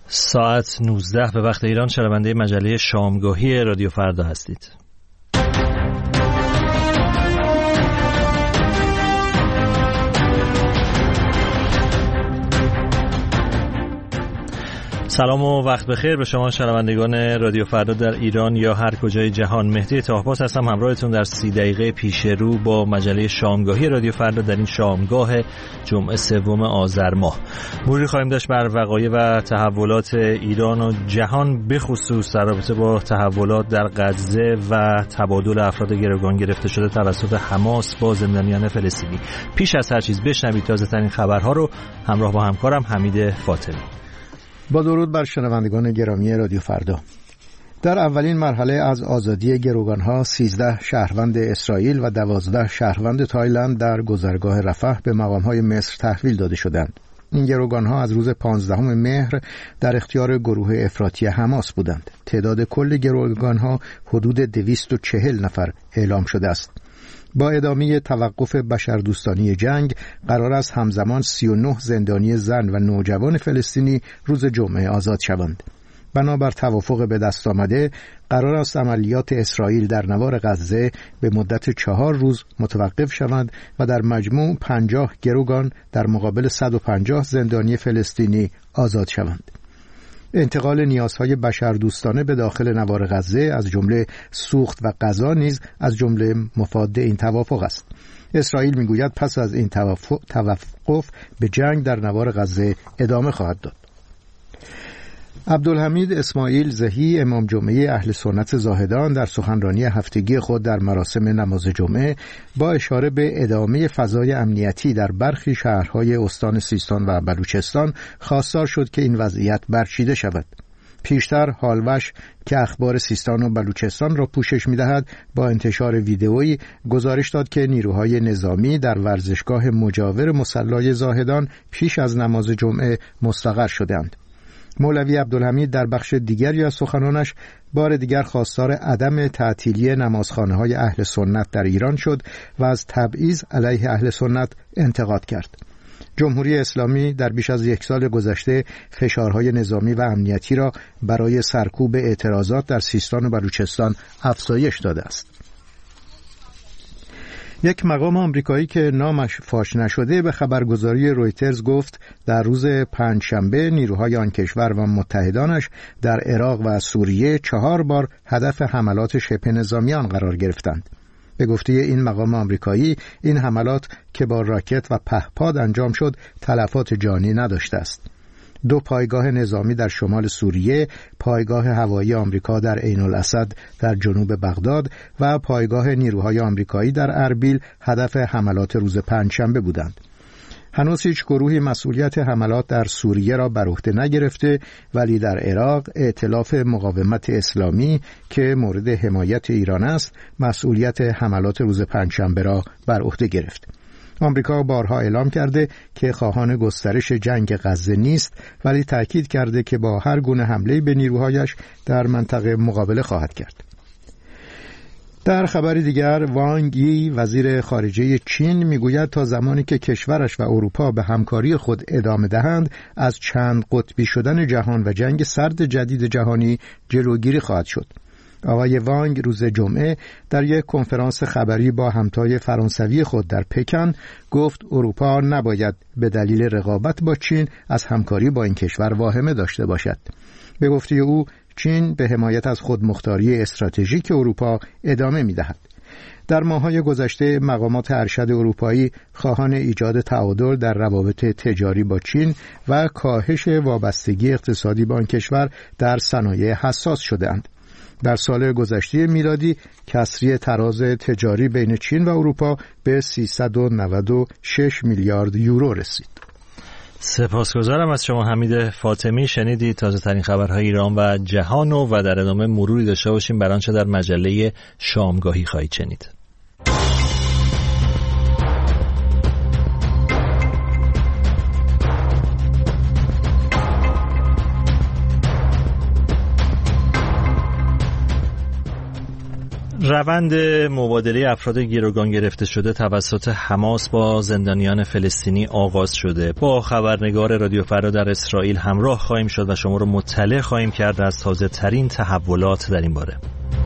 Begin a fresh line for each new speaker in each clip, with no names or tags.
ساعت 19 به وقت ایران شنونده مجله شامگاهی رادیو فردا هستید. سلام و وقت بخیر به شما شنوندگان رادیو فردا در ایران یا هر کجای جهان. مهدی طاهرپاس هستم همراهتون در 30 دقیقه پیش رو با مجله شامگاهی رادیو فردا در این شامگاه جمعه 3 آذر ماه. مروری خواهیم داشت بر وقایع و تحولات ایران و جهان، به خصوص در رابطه با تحولات در غزه و تبادل افراد گروگان گرفته شده توسط حماس با زندانیان فلسطینی. پیش از هر چیز بشنوید تازه‌ترین خبرها رو همراه با همکارم حمید فاطمی.
با درود بر شنوندگان گرامی رادیو فردا. در اولین مرحله از آزادی گروگان‌ها 13 شهروند اسرائیل و 12 شهروند تایلند در گذرگاه رفح به مقام‌های مصر تحویل داده شدند. این گروگان‌ها از روز 15 مهر در اختیار گروه افراطی حماس بودند. تعداد کل گروگان‌ها حدود 240 نفر اعلام شده است. با ادامه توقف بشردوستانه جنگ قرار است همزمان 39 زندانی زن و نوجوان فلسطینی روز جمعه آزاد شوند. بنابر توافق به دست آمده قرار است عملیات اسرائیل در نوار غزه به مدت 4 روز متوقف شوند و در مجموع 50 گروگان در مقابل 150 زندانی فلسطینی آزاد شوند. انتقال نیازهای بشردوستانه به داخل نوار غزه از جمله سوخت و غذا نیز از جمله مفاد این توافق است. اسرائیل میگوید پس از این توقف به جنگ در نوار غزه ادامه خواهد داد. عبدالحمید اسماعیل زهی امام جمعه اهل سنت زاهدان در سخنرانی هفتگی خود در مراسم نماز جمعه با اشاره به ادامه فضای امنیتی در برخی شهرهای استان سیستان و بلوچستان خواستار شد که این وضعیت برچیده شود. پیشتر هالوش که اخبار سیستان و بلوچستان را پوشش می‌دهد با انتشار ویدئویی گزارش داد که نیروهای نظامی در ورزشگاه مجاور مصلی زاهدان پیش از نماز جمعه مستقر شدند. مولوی عبدالحمید در بخش دیگری از سخنانش بار دیگر خواستار عدم تعطیلی نمازخانه‌های اهل سنت در ایران شد و از تبعیض علیه اهل سنت انتقاد کرد. جمهوری اسلامی در بیش از 1 سال گذشته فشارهای نظامی و امنیتی را برای سرکوب اعتراضات در سیستان و بلوچستان افزایش داده است. یک مقام آمریکایی که نامش فاش نشده به خبرگزاری رویترز گفت در روز پنجشنبه نیروهای آن کشور و متحدانش در عراق و سوریه 4 بار هدف حملات شبه نظامیان قرار گرفتند. به گفته این مقام آمریکایی این حملات که با راکت و پهپاد انجام شد تلفات جانی نداشته است. 2 پایگاه نظامی در شمال سوریه، پایگاه هوایی آمریکا در عین الاسد در جنوب بغداد و پایگاه نیروهای آمریکایی در اربیل هدف حملات روز پنجشنبه بودند. هنوز هیچ گروهی مسئولیت حملات در سوریه را بر عهده نگرفته، ولی در عراق ائتلاف مقاومت اسلامی که مورد حمایت ایران است مسئولیت حملات روز پنجشنبه را بر عهده گرفت. آمریکا بارها اعلام کرده که خواهان گسترش جنگ غزه نیست، ولی تأکید کرده که با هر گونه حمله به نیروهایش در منطقه مقابله خواهد کرد. در خبر دیگر وانگ یی وزیر خارجه چین میگوید تا زمانی که کشورش و اروپا به همکاری خود ادامه دهند از چند قطبی شدن جهان و جنگ سرد جدید جهانی جلوگیری خواهد شد. آقای وانگ روز جمعه در یک کنفرانس خبری با همتای فرانسوی خود در پکن گفت اروپا نباید به دلیل رقابت با چین از همکاری با این کشور واهمه داشته باشد. به گفته او چین به حمایت از خودمختاری استراتژیک اروپا ادامه می‌دهد. در ماه‌های گذشته مقامات ارشد اروپایی خواهان ایجاد تعادل در روابط تجاری با چین و کاهش وابستگی اقتصادی با آن کشور در صنایع حساس شدند. در سال گذشته میلادی کسری تراز تجاری بین چین و اروپا به 396 میلیارد یورو رسید.
سپاسگزارم از شما حمید فاطمی. شنیدید تازه ترین خبرهای ایران و جهان و در ادامه مروری داشته باشیم بر آنچه در مجله شامگاهی خواهید شنید. روند مبادله افراد گروگان گرفته شده توسط حماس با زندانیان فلسطینی آغاز شده. با خبرنگار رادیو فردا در اسرائیل همراه خواهیم شد و شما رو مطلع خواهیم کرد از تازه ترین تحولات در این باره.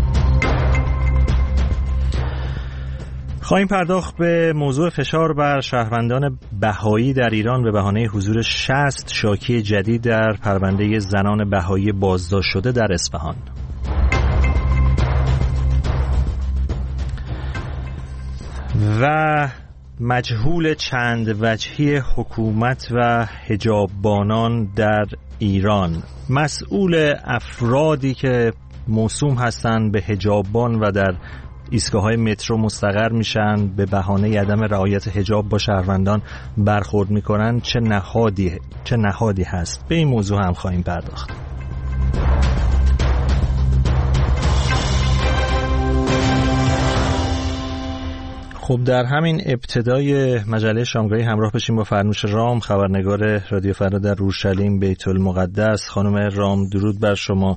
خواهیم پرداخت به موضوع فشار بر شهروندان بهایی در ایران به بهانه حضور 60 شاکی جدید در پرونده زنان بهایی بازداشت شده در اصفهان. و مجهول چند وجهی حکومت و حجاببانان در ایران. مسئول افرادی که موسوم هستند به حجاببان و در ایستگاه‌های مترو مستقر میشن به بهانه عدم رعایت حجاب با شهروندان برخورد میکنن، چه نهادی هست؟ به این موضوع هم خواهیم پرداخت. خب در همین ابتدای مجله شامگاهی همراه بشیم با فرنوش رام، خبرنگار رادیو فردا در اورشلیم بیت المقدس. خانم رام درود بر شما.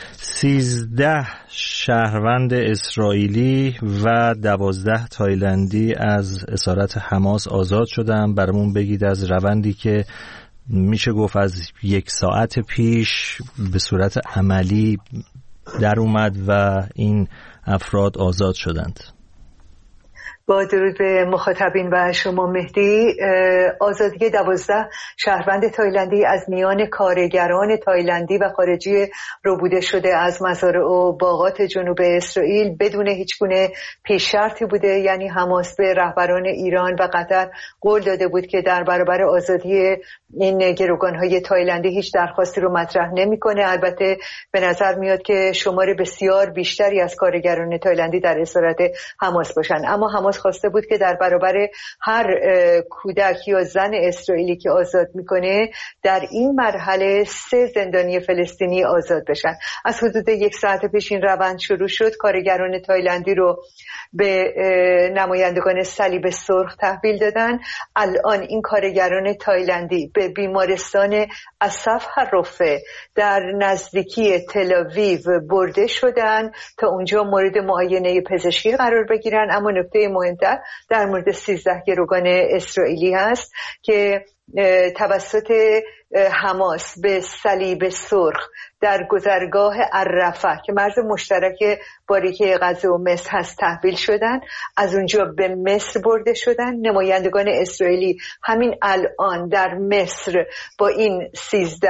13 شهروند اسرائیلی و 12 تایلندی از اسارت حماس آزاد شدن. برامون بگید از روندی که میشه گفت از 1 ساعت پیش به صورت عملی در اومد و این افراد آزاد شدند.
با درود به مخاطبین و شما مهدی، آزادی 12 شهروند تایلندی از میان کارگران تایلندی و خارجی ربوده شده از مزارع و باغات جنوب اسرائیل بدون هیچ گونه پیش شرطی بوده. یعنی حماس به رهبران ایران و قطر قول داده بود که در برابر آزادی این گروگان‌های تایلندی هیچ درخواستی رو مطرح نمی‌کنه. البته به نظر میاد که شمار بسیار بیشتری از کارگران تایلندی در اسارت حماس باشن، اما حماس خواسته بود که در برابر هر کودک یا زن اسرائیلی که آزاد میکنه در این مرحله 3 زندانی فلسطینی آزاد بشن. از حدود 1 ساعت پیش این روند شروع شد. کارگران تایلندی رو به نمایندگان صلیب سرخ تحویل دادن. الان این کارگران تایلندی به بیمارستان اسف هرفه در نزدیکی تل‌آویو برده شدن تا اونجا مورد معاینه پزشکی قرار بگیرن. اما نکته مهمتر در مورد 13 گروگان اسرائیلی هست که توسط حماس به صلیب سرخ در گذرگاه الرفح که مرز مشترک باریکه غزه و مصر هست تحویل شدن. از اونجا به مصر برده شدن. نمایندگان اسرائیلی همین الان در مصر با این 13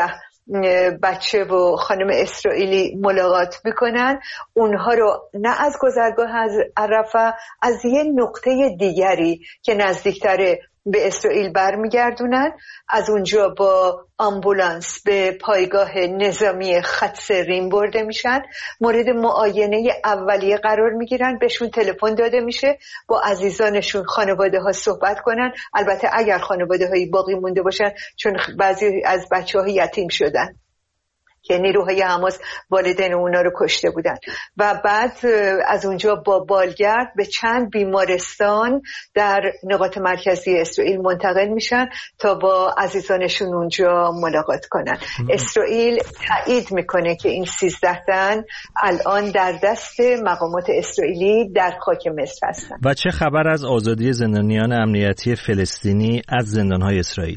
بچه و خانم اسرائیلی ملاقات میکنن. اونها رو نه از گذرگاه از الرفح، از یه نقطه دیگری که نزدیکتره به اسرائیل برمیگردونن. از اونجا با آمبولانس به پایگاه نظامی خط ریم برده میشن، مورد معاینه اولیه قرار میگیرن، بهشون تلفن داده میشه با عزیزانشون خانواده ها صحبت کنن. البته اگر خانواده هایی باقی مونده باشن، چون بعضی از بچه ها یتیم شدن که نیروهای حماس والدین اونا رو کشته بودن. و بعد از اونجا با بالگرد به چند بیمارستان در نقاط مرکزی اسرائیل منتقل میشن تا با عزیزانشون اونجا ملاقات کنن. اسرائیل تایید میکنه که این 13 تن الان در دست مقامات اسرائیلی در خاک مصر هستن.
و چه خبر از آزادی زندانیان امنیتی فلسطینی از زندانهای اسرائیل؟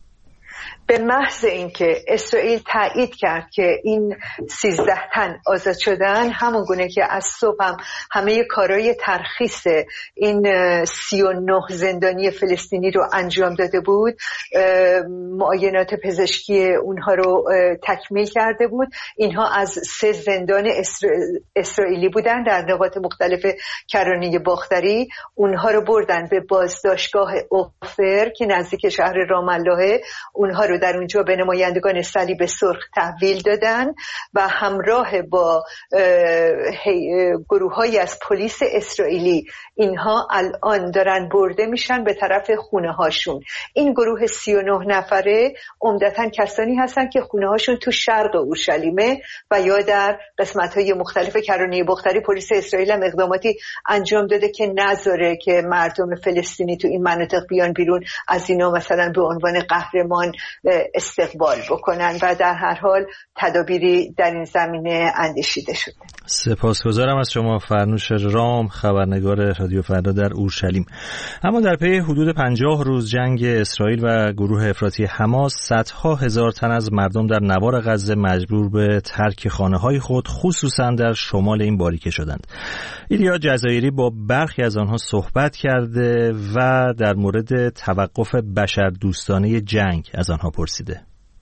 به محض اینکه اسرائیل تایید کرد که این 13 تن آزاد شدن، همون گونه که از صبح هم همه کارهای ترخیص این 39 زندانی فلسطینی رو انجام داده بود، معاینات پزشکی اونها رو تکمیل کرده بود. اینها از 3 زندان اسرائیلی بودن در نقاط مختلف کرانه باختری. اونها رو بردن به بازداشتگاه اوفر که نزدیک شهر رام الله. اونها رو در اونجا به نمایندگان صلیب سرخ تحویل دادن و همراه با گروه‌هایی از پلیس اسرائیلی اینها الان دارن برده میشن به طرف خونه هاشون. این گروه 39 نفره عمدتاً کسانی هستن که خونه هاشون تو شرق اورشلیمه و یا در قسمت‌های مختلف کرانه باختری. پلیس اسرائیل هم اقداماتی انجام داده که نذاره که مردم فلسطینی تو این مناطق بیان بیرون. از اینا مثلا به عنوان قهرمان استقبال بکنن و در هر حال تدابیری در این زمینه اندیشیده شده.
سپاسگزارم از شما فرنوش رام، خبرنگار رادیو فردا در اورشلیم. اما در پی حدود 50 روز جنگ اسرائیل و گروه افراطی حماس، صدها هزار تن از مردم در نوار غزه مجبور به ترک خانه‌های خود خصوصا در شمال این باریکه شدند. ایلیا جزایری با برخی از آنها صحبت کرده و در مورد توقف بشردوستانه جنگ از آنها پرسیده.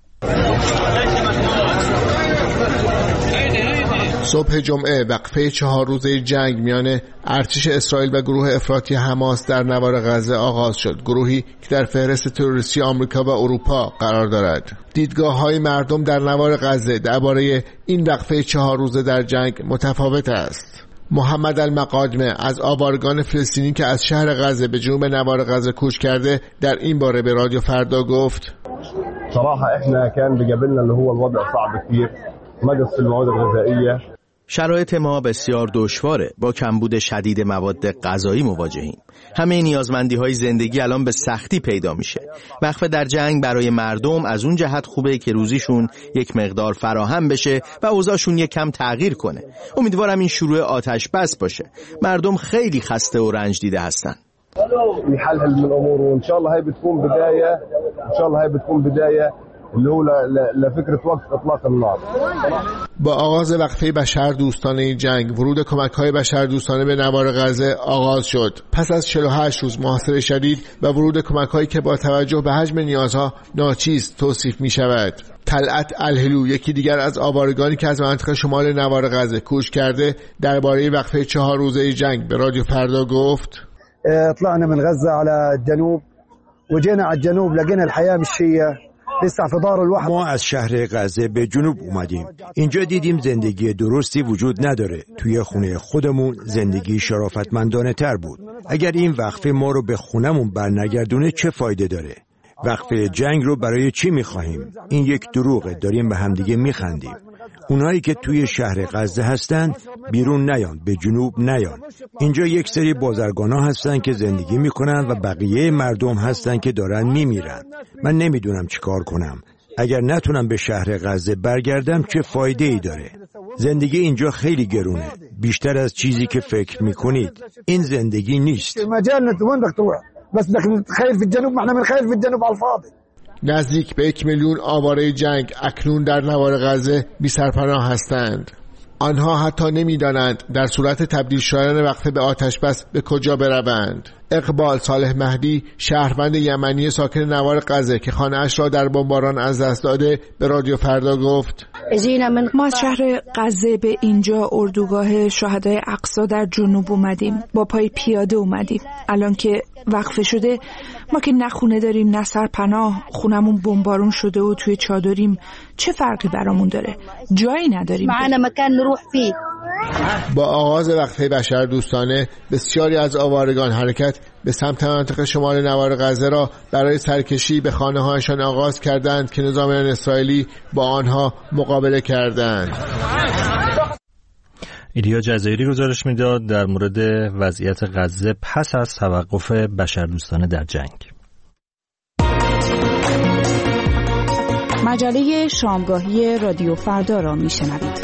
صبح جمعه وقفه 4 روزه جنگ میان ارتش اسرائیل و گروه افراطی حماس در نوار غزه آغاز شد. گروهی که در فهرست تروریستی آمریکا و اروپا قرار دارد. دیدگاه‌های مردم در نوار غزه درباره این وقفه 4 روزه در جنگ متفاوت است. محمد المقادمه از آوارگان فلسطینی که از شهر غزه به جنوب نوار غزه کوچ کرده در این باره به رادیو فردا گفت:
صراحة احنا كان بقابلنا اللي هو الوضع صعب كثير نقص المواد الغذائية.
شرایط ما بسیار دشواره. با کمبود شدید مواد غذایی مواجهیم. همه نیازمندی‌های زندگی الان به سختی پیدا میشه. وقفه در جنگ برای مردم از اون جهت خوبه که روزیشون یک مقدار فراهم بشه و اوضاعشون یک کم تغییر کنه. امیدوارم این شروع آتش بس باشه. مردم خیلی خسته و رنج دیده هستن.
يحلل من الامور وان شاء الله هي بتكون بدايه ان شاء الله هي بتكون بدايه اللي هو لفكره وقف اطلاق النار.
با آغاز وقفه بشردوستانه جنگ، ورود کمک‌های بشردوستانه به نوار غزه آغاز شد. پس از 48 روز محاصره شدید و ورود کمک‌هایی که با توجه به حجم نیازها ناچیز توصیف می‌شود. طلعت الهلو، یکی دیگر از آوارگانی که از منطقه شمال نوار غزه کوچ کرده، درباره وقفه 4 روزه جنگ به رادیو فردا گفت:
طلعنا من غزة على الجنوب وجينا على الجنوب لقينا الحياة مشية لسه في دار الواحد.
ما از شهر غزه به جنوب اومدیم. اینجا دیدیم زندگی درستی وجود نداره. توی خونه خودمون زندگی شرافتمندانه تر بود. اگر این وقفه ما رو به خونمون برنگردونه چه فایده داره؟ وقفه جنگ رو برای چی می‌خواهیم؟ این یک دروغه. داریم به همدیگه می‌خندیم. اونایی که توی شهر غزه هستن بیرون نیان، به جنوب نیان. اینجا یک سری بازرگانا هستن که زندگی میکنن و بقیه مردم هستن که دارن میمیرن. من نمیدونم چی کار کنم. اگر نتونم به شهر غزه برگردم چه فایده ای داره؟ زندگی اینجا خیلی گرونه، بیشتر از چیزی که فکر میکنید. این زندگی نیست.
بس بدك تخيل في الجنوب، ما احنا بنخيل في الجنوب على الفاضي.
نزدیک به 1 میلیون آواره جنگ اکنون در نوار غزه بی سرپناه هستند. آنها حتی نمی‌دانند در صورت تبدیل شدن وقفه به آتش بس به کجا بروند. اقبال صالح مهدی، شهروند یمنی ساکن نوار غزه که خانه‌اش را در بمباران از دست داده، به رادیو فردا گفت:
ما از شهر غزه به اینجا اردوگاه شهدای اقصی در جنوب اومدیم. با پای پیاده اومدیم. الان که وقفه شده ما که نه خونه داریم نه سرپناه، خونمون بمبارون شده و توی چادریم. چه فرقی برامون داره؟ جایی نداریم. معنا مکان نروح فيه.
با آغاز وقفه بشردوستانه، بسیاری از آوارگان حرکت به سمت منطقه شمال نوار غزه را برای سرکشی به خانه‌هایشان آغاز کردند که نظامیان اسرائیلی با آنها مقابله کردند.
ایلیا جزایری گزارش میداد در مورد وضعیت غزه پس از توقف بشردوستانه در جنگ.
مجله شامگاهی رادیو فردا را میشنوید.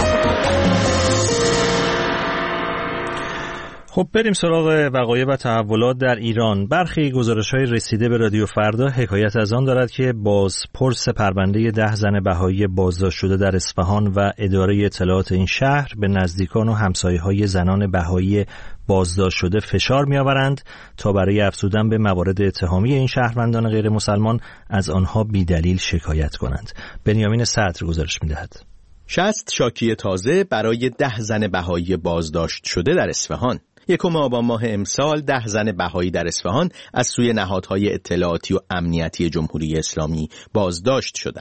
خب بریم سراغ وقایع و تحولات در ایران. برخی گزارش‌های رسیده به رادیو فردا حکایت از آن دارد که بازپرس پرونده 10 زن بهایی بازداشت شده در اصفهان و اداره اطلاعات این شهر به نزدیکان و همسایه‌های زنان بهایی بازداشت شده فشار می‌آورند تا برای افزودن به موارد اتهامی این شهروندان غیر مسلمان از آنها بی‌دلیل شکایت کنند. بنیامین صدر گزارش می‌دهد.
60 شاکی تازه برای 10 زن بهایی بازداشت شده در اصفهان. 1 آبان ماه امسال 10 زن بهایی در اصفهان از سوی نهادهای اطلاعاتی و امنیتی جمهوری اسلامی بازداشت شدند.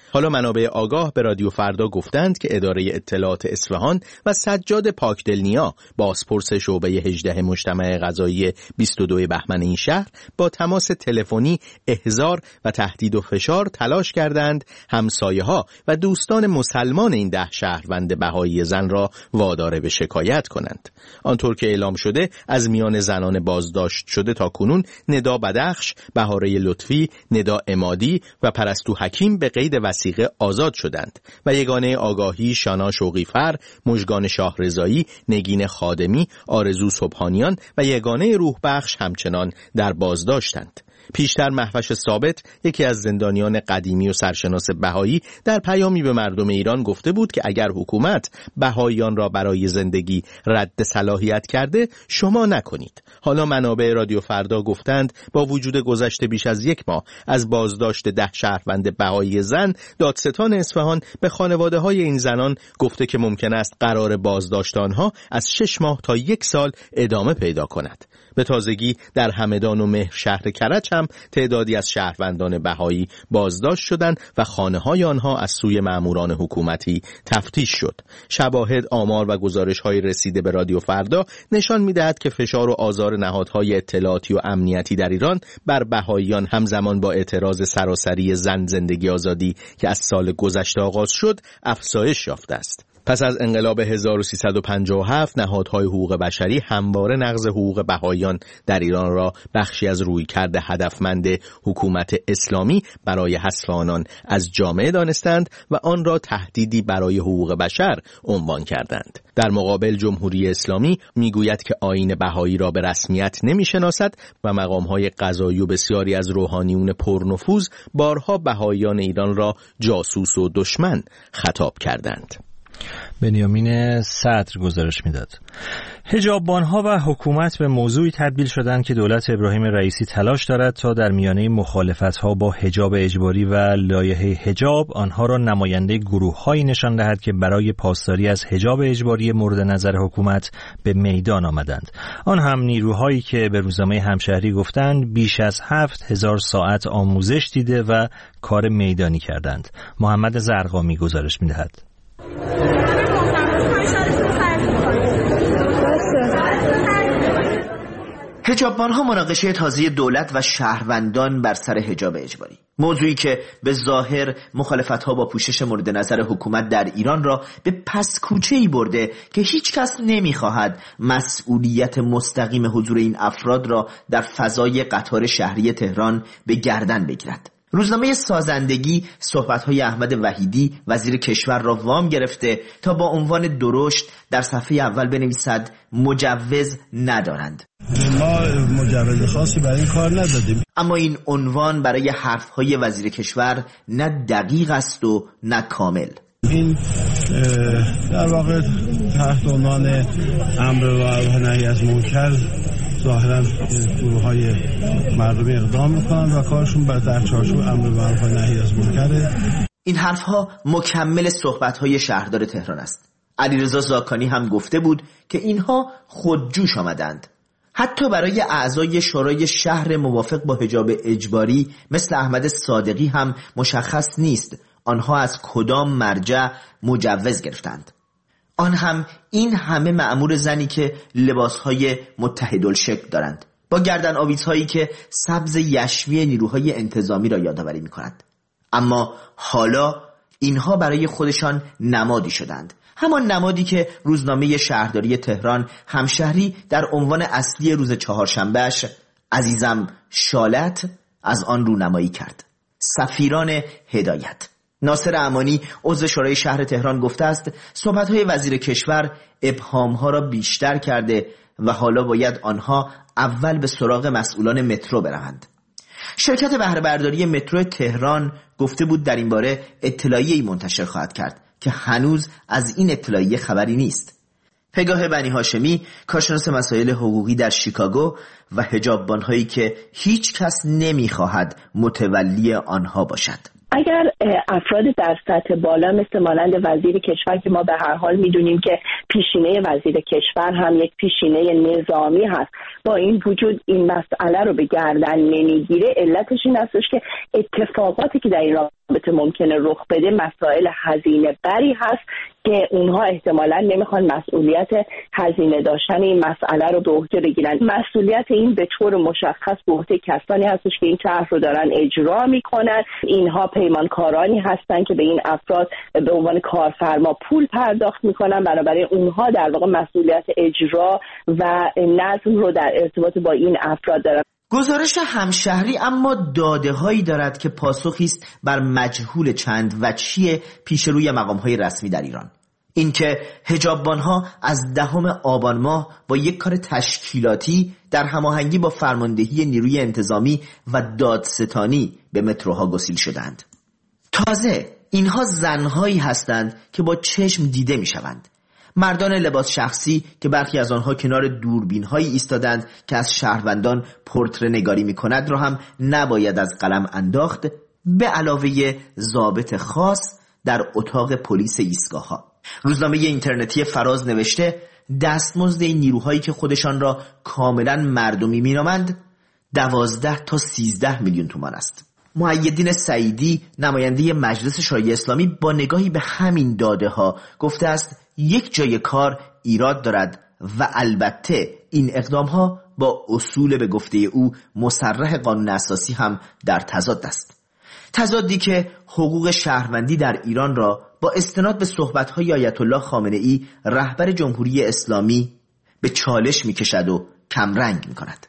حالا منابع آگاه به رادیو فردا گفتند که اداره اطلاعات اصفهان و سجاد پاکدلنیا بازپرس شعبه 18 مجتمع قضایی 22 بهمن این شهر با تماس تلفنی احضار و تهدید و فشار تلاش کردند همسایه‌ها و دوستان مسلمان این 10 شهروند بهایی زن را وادار به شکایت کنند. آنطور که اعلام شده از میان زنان بازداشت شده تا کنون ندا بدخش، بهاره لطفی، ندا عمادی و پرستو حکیم به قید وثیقه آزاد شدند و یگانه آگاهی شانا شوقیفر، مژگان شاهرضایی، نگین خادمی، آرزو سبحانیان و یگانه روح بخش همچنان در بازداشتند. پیشتر مهوش ثابت، یکی از زندانیان قدیمی و سرشناس بهایی، در پیامی به مردم ایران گفته بود که اگر حکومت بهاییان را برای زندگی رد صلاحیت کرده، شما نکنید. حالا منابع رادیو فردا گفتند با وجود گذشته بیش از 1 ماه از بازداشت 10 شهروند بهایی زن، دادستان اصفهان به خانواده‌های این زنان گفته که ممکن است قرار بازداشت آنها از 6 ماه تا 1 سال ادامه پیدا کند. به تازگی در همدان و مهر شهر کرج هم تعدادی از شهروندان بهایی بازداشت شدند و خانه‌های آنها از سوی ماموران حکومتی تفتیش شد. شواهد، آمار و گزارش‌های رسیده به رادیو فردا نشان می‌دهد که فشار و آزار نهادهای اطلاعاتی و امنیتی در ایران بر بهاییان همزمان با اعتراض سراسری زن زندگی آزادی که از سال گذشته آغاز شد افزایش یافته است. پس از انقلاب 1357 نهادهای حقوق بشری همواره نقض حقوق بهاییان در ایران را بخشی از رویکرد هدفمند حکومت اسلامی برای حذف آنان از جامعه دانستند و آن را تهدیدی برای حقوق بشر عنوان کردند. در مقابل جمهوری اسلامی میگوید که آیین بهایی را به رسمیت نمیشناسد و مقامهای قضایی و بسیاری از روحانیون پرنفوذ بارها بهاییان ایران را جاسوس و دشمن خطاب کردند.
بنیامین صدر گزارش میداد. حجاببانها و حکومت به موضوعی تبدیل شدند که دولت ابراهیم رئیسی تلاش دارد تا در میانه مخالفت‌ها با حجاب اجباری و لایحه حجاب آنها را نماینده گروه‌هایی نشان دهد که برای پاسداری از حجاب اجباری مورد نظر حکومت به میدان آمدند. آن هم نیروهایی که به روزنامه همشهری گفتند بیش از 7000 ساعت آموزش دیده و کار میدانی کردند. محمد زرقامی گزارش می‌دهد.
حجاببانها مناقشه تازه دولت و شهروندان بر سر حجاب اجباری، موضوعی که به ظاهر مخالفت‌ها با پوشش مورد نظر حکومت در ایران را به پس کوچه‌ای برده که هیچ کس نمی‌خواهد مسئولیت مستقیم حضور این افراد را در فضای قطار شهری تهران به گردن بگیرد. روزنامه سازندگی صحبت‌های احمد وحیدی وزیر کشور را وام گرفته تا با عنوان درشت در صفحه اول بنویسد مجوز ندارند.
ما مجوز خاصی برای این کار ندادیم.
اما این عنوان برای حرف‌های وزیر کشور نه دقیق است و نه کامل.
این در واقع تحت عنوان امر و نهی از منکر ظاهرا گروه‌های مردمی اقدام میکنن و کارشون در چارچوب امر معروف و نهی از منکره.
این حرفها مکمل صحبت‌های شهردار تهران است. علیرضا زاکانی هم گفته بود که اینها خودجوش آمدند. حتی برای اعضای شورای شهر موافق با حجاب اجباری مثل احمد صادقی هم مشخص نیست آنها از کدام مرجع مجوز گرفتند. آن هم این همه مأمور زنی که لباسهای متحدالشکل دارند، با گردن آویزهایی که سبز یشمی نیروهای انتظامی را یادآوری می‌کند. اما حالا اینها برای خودشان نمادی شدند، همان نمادی که روزنامه شهرداری تهران همشهری در عنوان اصلی روز چهارشنبهش عزیزم شالت از آن رونمایی کرد. سفیران هدایت. ناصر امانی عضو شورای شهر تهران گفته است صحبت‌های وزیر کشور ابهام‌ها را بیشتر کرده و حالا باید آنها اول به سراغ مسئولان مترو بروند. شرکت بهره برداری مترو تهران گفته بود در این باره اطلاعیه‌ای منتشر خواهد کرد که هنوز از این اطلاعیه خبری نیست. پگاه بنی هاشمی کارشناس مسائل حقوقی در شیکاگو و حجاببان‌هایی که هیچ کس نمی‌خواهد متولی آنها باشد.
اگر افراد در سطح بالا مثل مانند وزیر کشور که ما به هر حال میدونیم که پیشینه وزیر کشور هم یک پیشینه نظامی هست، با این وجود این مسئله رو به گردن نمیگیره، علتش این هستش که اتفاقاتی که در این رابطه ممکنه رخ بده مسائل هزینه بری هست که اونها احتمالاً نمیخوان مسئولیت هزینه داشتن این مسئله رو به عهده بگیرن. مسئولیت این به طور مشخص به عهده کسانی هستش که این طرح رو دارن اجرا میکنن. اینها پیمانکارانی هستن که به این افراد به عنوان کارفرما پول پرداخت میکنن، بنابراین اونها در واقع مسئولیت اجرا و نظم رو در ارتباط با این افراد دارن.
گزارش همشهری اما داده‌هایی دارد که پاسخی است بر مجهول چند وجهی پیش روی مقام‌های رسمی در ایران. اینکه حجاببان‌ها از 10 آبان ماه با یک کار تشکیلاتی در هماهنگی با فرماندهی نیروی انتظامی و دادستانی به متروها گسیل شدند. تازه اینها زنهایی هستند که با چشم دیده می‌شوند. مردان لباس شخصی که برخی از آنها کنار دوربین‌هایی ایستادند که از شهروندان پورتره نگاری می‌کند را هم نباید از قلم انداخت، به علاوه ضابط خاص در اتاق پلیس ایستگاه‌ها. روزنامه اینترنتی فراز نوشته دستمزد این نیروهایی که خودشان را کاملا مردمی می‌نامند 12 تا 13 میلیون تومان است. محیدین سعیدی نماینده مجلس شورای اسلامی با نگاهی به همین داده ها گفته است یک جای کار ایراد دارد و البته این اقدام ها با اصول به گفته او مصرح قانون اساسی هم در تضاد است. تضادی که حقوق شهروندی در ایران را با استناد به صحبت‌های آیت الله خامنه‌ای رهبر جمهوری اسلامی به چالش می‌کشد و کمرنگ می‌کند.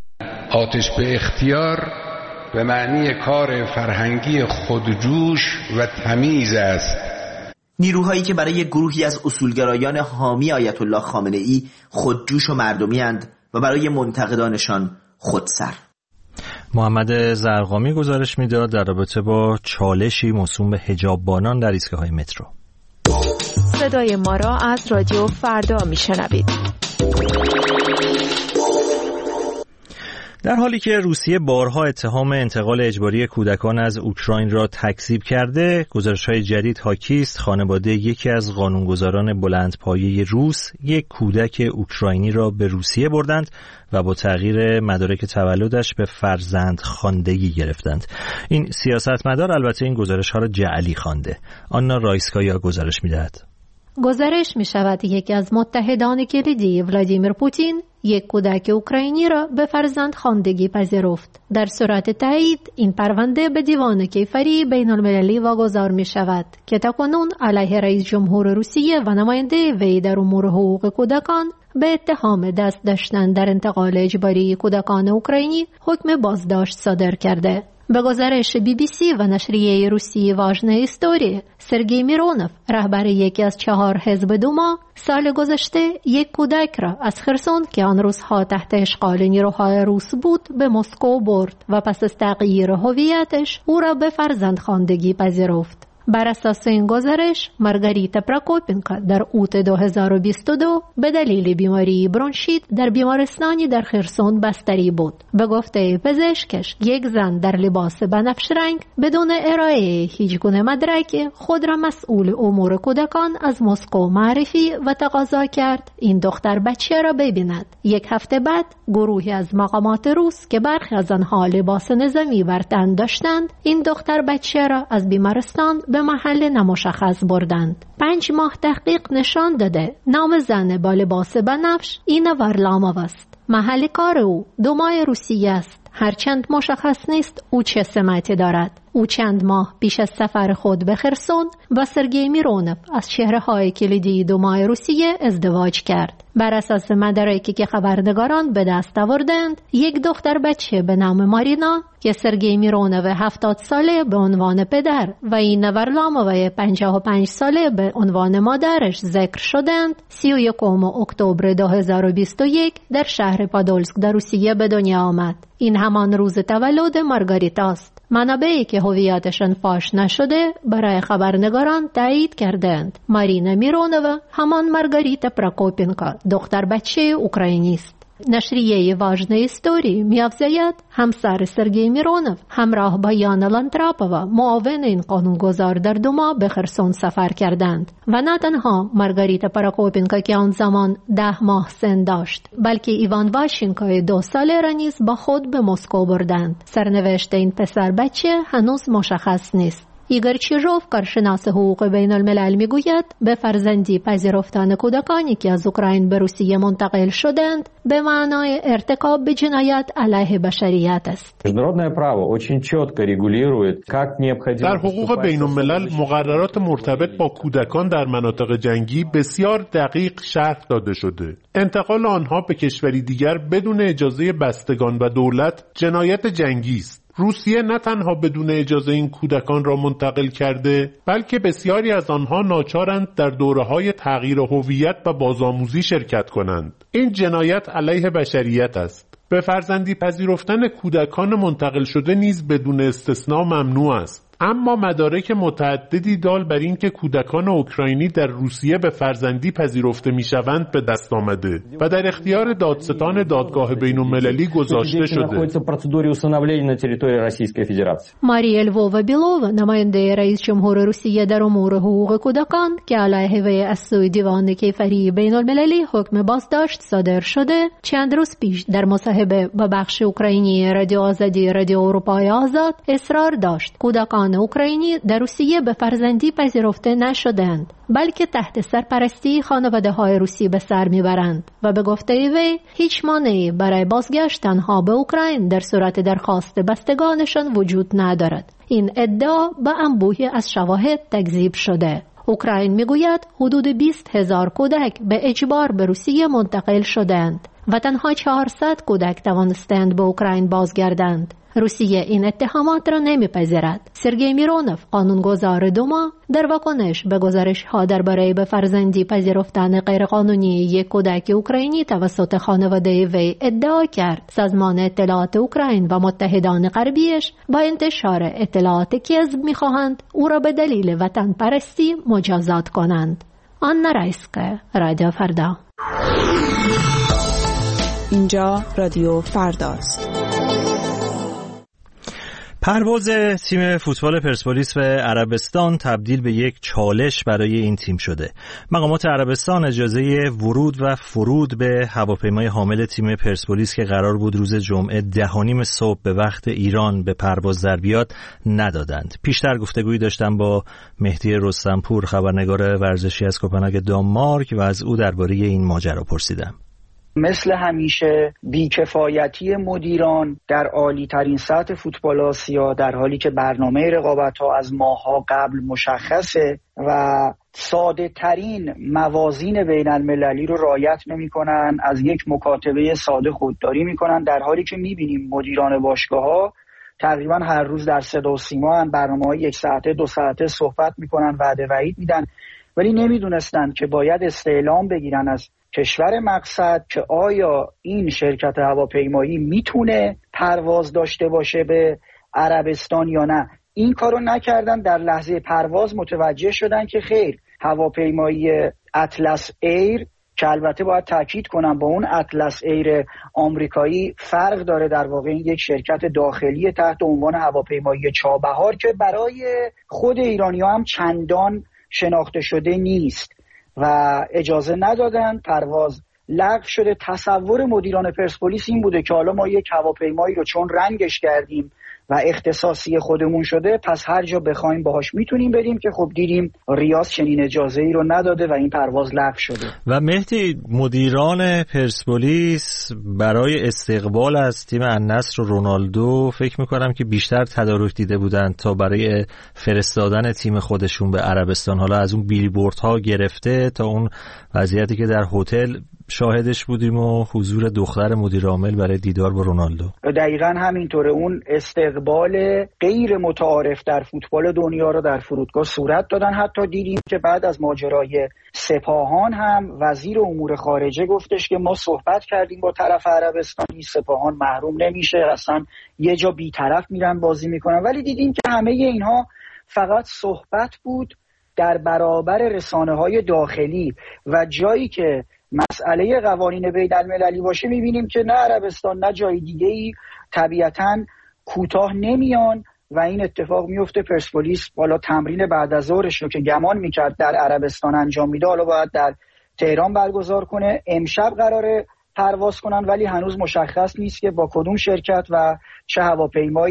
آتش به اختیار به معنی کار فرهنگی خودجوش و تمیز است.
نیروهایی که برای گروهی از اصولگرایان حامی آیت الله خامنه‌ای خودجوش و مردمی اند و برای منتقدانشان خودسر.
محمد زرقامی گزارش میداد در رابطه با چالشی موسوم به حجاببانان در ایستگاه‌های مترو.
صدای ما را از رادیو فردا میشنوید.
در حالی که روسیه بارها اتهام انتقال اجباری کودکان از اوکراین را تکذیب کرده، گزارش‌های جدید حاکی است خانواده یکی از قانونگذاران بلندپایه روس یک کودک اوکراینی را به روسیه بردند و با تغییر مدارک تولدش به فرزندخواندگی گرفتند. این سیاستمدار البته این گزارش‌ها را جعلی خوانده. آنا رایسکایا گزارش می‌دهد.
گزارش می شود یکی از متحدان کلیدی ولادیمیر پوتین یک کودک اوکراینی را به فرزندخواندگی پذیرفت. در صورت تایید این پرونده به دیوان کیفری بین المللی واگذار می شود که تاکنون علیه رئیس جمهور روسیه و نماینده وی در امور حقوق کودکان به اتهام دست داشتن در انتقال اجباری کودکان اوکراینی حکم بازداشت صادر کرده. به گزارش BBC و نشریه روسی واژنه ایستوری، سرگئی میرونوف رهبر یکی از 4 حزب دوما سال گذشته یک کودک را از خرسون که آن روزها تحت اشغال نیروهای روس بود به مسکو برد و پس از تغییر هویتش او را به فرزندخواندگی پذیرفت. بر اساس این گزارش مارگاریتا پراکوپینکا در اوت 2022 به دلیل بیماری برونشیت در بیمارستانی در خرسون بستری بود. به گفته پزشکش یک زن در لباس بنفش رنگ بدون ارائه هیچ گونه مدرکی خود را مسئول امور کودکان از مسکو معرفی و تقاضا کرد این دختر بچه را ببیند. یک هفته بعد گروهی از مقامات روس که برخی از آنها لباس نظامی بر تن داشتند این دختر بچه را از بیمارستان به محل نامشخص بردند. 5 ماه تحقیق نشان داده نام زن با لباس بنفش اینا وارلاموف است. محل کار او دومای روسیه است. هرچند مشخص نیست او چه سمتی دارد. او چند ماه پیش از سفر خود به خرسون با سرگئی میرونوف از چهره‌های کلیدی دومای روسیه ازدواج کرد. بر اساس مدارکی که خبرنگاران به دست آوردند، یک دختر بچه به نام مارینا که سرگئی میرونوف 70 ساله به عنوان پدر و این وارلاموف 55 ساله به عنوان مادرش ذکر شدند، 31 اکتبر 2021 در شهر پادولسک در روسیه به دنیا آمد. این همان روز تولد مارگاریتا است. منابعی که هویتشان فاش نشده برای خبرنگاران تایید کردند مارینا میرونوف همان مارگاریتا پراکوپینکا دختر بچه اوکراینی است. نشریه واژنه ایستوری می‌افزاید همسر سرگئی میرونوف همراه با یانا لانتراپووا معاون این قانونگذار در دوما به خرسون سفر کردند و نه تنها مارگاریتا پراکوپینکا که آن زمان 10 ماه سن داشت بلکه ایوان واشینکای 2 ساله را نیز با خود به مسکو بردند. سرنوشت این پسر بچه هنوز مشخص نیست. ایگور چیژوف کارشناس حقوق بین الملل میگوید به فرزندی پذیرفتن کودکانی که از اوکراین به روسیه منتقل شدند به معنای ارتکاب به جنایت علیه بشریت است.
در حقوق بین الملل مقررات مرتبط با کودکان در مناطق جنگی بسیار دقیق شرح داده شده. انتقال آنها به کشوری دیگر بدون اجازه بستگان و دولت جنایت جنگی است. روسیه نه تنها بدون اجازه این کودکان را منتقل کرده، بلکه بسیاری از آنها ناچارند در دوره‌های تغییر هویت و بازآموزی شرکت کنند. این جنایت علیه بشریت است. به فرزندی پذیرفتن کودکان منتقل شده نیز بدون استثناء ممنوع است. اما مدارک متعددی دال بر این که کودکان اوکراینی در روسیه به فرزندی پذیرفته میشوند به دست آمده و در اختیار دادستان دادگاه بین‌المللی گذاشته شده.
ماریا لووا بیلووا نماینده رئیس جمهور روسیه در امور حقوق کودکان که علیه وی از سوی دیوان کیفری بین‌المللی حکم بازداشت صادر شده چند روز پیش در مصاحبه با بخش اوکراینی رادیو آزادی رادیو اروپای آزاد اصرار داشت کودکان اوکراینی در روسیه به فرزندی پذیرفته نشدند، بلکه تحت سرپرستی خانواده‌های روسی به سر میبرند و به گفته وی هیچ مانعی برای بازگشت آنها به اوکراین در صورت درخواست بستگانشان وجود ندارد. این ادعا به انبوهی از شواهد تکذیب شده. اوکراین میگوید حدود 20,000 کودک به اجبار به روسیه منتقل شدند و تنها 400 کودک توانستند به اوکراین بازگردند. روسیه این اتهامات را نمیپذیرد. سرگئی میرونوف قانونگذار دوما در واکنش به گزارش‌ها درباره به فرزندی پذیرفتن غیرقانونی یک کودک اوکراینی توسط خانواده وی ادعا کرد سازمان اطلاعات اوکراین و متحدان غربیش با انتشار اطلاعات کذب می‌خواهند او را به دلیل وطن پرستی مجازات کنند. آنا رایسکا، رادیو فردا.
اینجا رادیو فرداست.
پرواز تیم فوتبال پرسپولیس به عربستان تبدیل به یک چالش برای این تیم شده. مقامات عربستان اجازه ورود و فرود به هواپیمای حامل تیم پرسپولیس که قرار بود روز جمعه 10:30 صبح به وقت ایران به پرواز در بیاد ندادند. پیشتر گفتگویی داشتم با مهدی رستمپور، خبرنگار ورزشی از کوپنهاگ دانمارک، و از او درباره این ماجرا پرسیدم.
مثل همیشه بیکفایتی مدیران در عالی ترین سطح فوتبال آسیا، در حالی که برنامه رقابت‌ها از ماه‌ها قبل مشخصه و ساده ترین موازین بین المللی رو رعایت نمی‌کنن، از یک مکاتبه ساده خودداری می‌کنن، در حالی که می‌بینیم مدیران باشگاه‌ها تقریبا هر روز در صدا و سیما هم برنامه‌های 1 ساعته 2 ساعته صحبت می‌کنن، وعده وعید میدن، ولی نمی‌دونستن که باید استعلام بگیرن از کشور مقصد که آیا این شرکت هواپیمایی میتونه پرواز داشته باشه به عربستان یا نه. این کارو نکردن. در لحظه پرواز متوجه شدن که خیر، هواپیمایی اطلس ایر که البته باید تاکید کنم با اون اطلس ایر آمریکایی فرق داره، در واقع این یک شرکت داخلی تحت عنوان هواپیمایی چابهار که برای خود ایرانی‌ها هم چندان شناخته شده نیست و اجازه ندادن. پرواز لغو شده. تصور مدیران پرسپولیس این بوده که حالا ما یک هواپیمایی رو چون رنگش کردیم و اختصاصی خودمون شده پس هر جا بخوایم باهاش میتونیم بریم، که خب دیدیم ریاض چنین اجازه ای رو نداده و این پرواز لغو شده.
و مهدی، مدیران پرسپولیس برای استقبال از تیم النصر و رونالدو فکر میکنم که بیشتر تدارک دیده بودند تا برای فرستادن تیم خودشون به عربستان، حالا از اون بیلبوردها گرفته تا اون وضعیتی که در هتل شاهدش بودیم و حضور دختر مدیر عامل برای دیدار با رونالدو.
دقیقاً همینطوره. اون استقبال غیر متعارف در فوتبال دنیا رو در فرودگاه صورت دادن. حتی دیدیم که بعد از ماجرای سپاهان هم وزیر امور خارجه گفتش که ما صحبت کردیم با طرف عربستانی، سپاهان محروم نمیشه، اصلا یه جا بی‌طرف میرن بازی میکنن. ولی دیدیم که همه اینها فقط صحبت بود در برابر رسانه‌های داخلی و جایی که مسئله قوانین بین المللی باشه میبینیم که نه عربستان نه جای دیگه‌ای طبیعتاً کوتاه نمیان و این اتفاق میفته. پرسپولیس بالا تمرین بعد از ظهرش رو که گمان میکرد در عربستان انجام میده حالا باید در تهران برگزار کنه. امشب قراره پرواز کنن ولی هنوز مشخص نیست که با کدوم شرکت و چه هواپیمایی.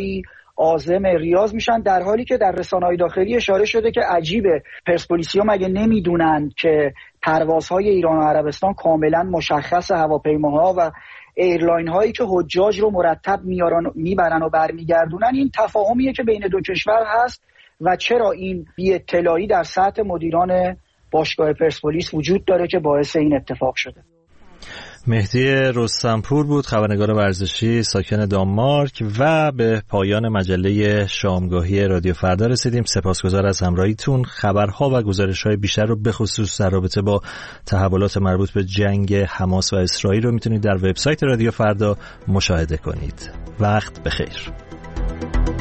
عازم ریاض میشن، در حالی که در رسانه‌های داخلی اشاره شده که عجیبه پرسپولیسیا مگه نمیدونن که پروازهای ایران و عربستان کاملا مشخص هواپیماها و ایرلاین هایی که حجاج رو مرتب میبرن و برمیگردونن. این تفاهمیه که بین دو کشور هست و چرا این بی اطلاعی در سطح مدیران باشگاه پرسپولیس وجود داره که باعث این اتفاق شده.
مهدی رستمپور بود، خبرنگار ورزشی ساکن دانمارک. و به پایان مجله شامگاهی رادیو فردا رسیدیم. سپاسگزار از همراهیتون. خبرها و گزارش‌های بیشتر رو به خصوص در رابطه با تحولات مربوط به جنگ حماس و اسرائیل رو میتونید در وبسایت رادیو فردا مشاهده کنید. وقت بخیر.